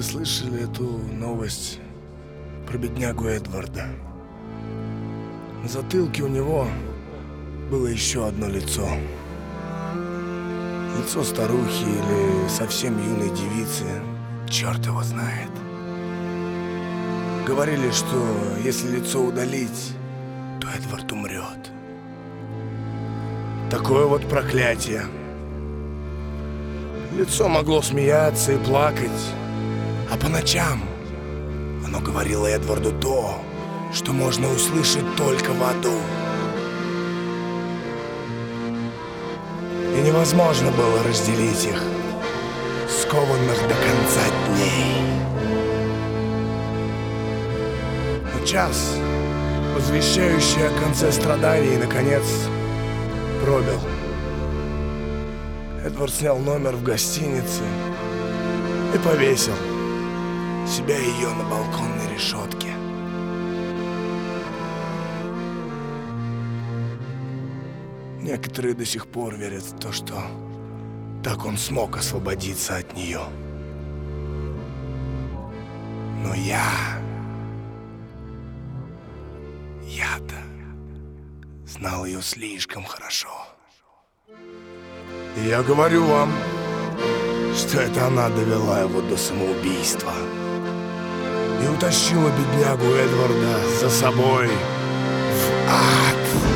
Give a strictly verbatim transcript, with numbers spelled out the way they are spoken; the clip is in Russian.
слышали эту новость про беднягу Эдварда? На затылке у него было еще одно лицо. Лицо старухи или совсем юной девицы, черт его знает. Говорили, что если лицо удалить, то Эдвард умрет. Такое вот проклятие. Лицо могло смеяться и плакать, а по ночам оно говорило Эдварду то, что можно услышать только в аду. И невозможно было разделить их, скованных до конца дней. Но час, возвещающий о конце страданий, наконец пробил. Эдвард снял номер в гостинице и повесил себя и ее на балконной решетке. Некоторые до сих пор верят в то, что так он смог освободиться от нее. Но я... Я-то знал ее слишком хорошо. И я говорю вам, что это она довела его до самоубийства и утащила беднягу Эдварда за собой в ад.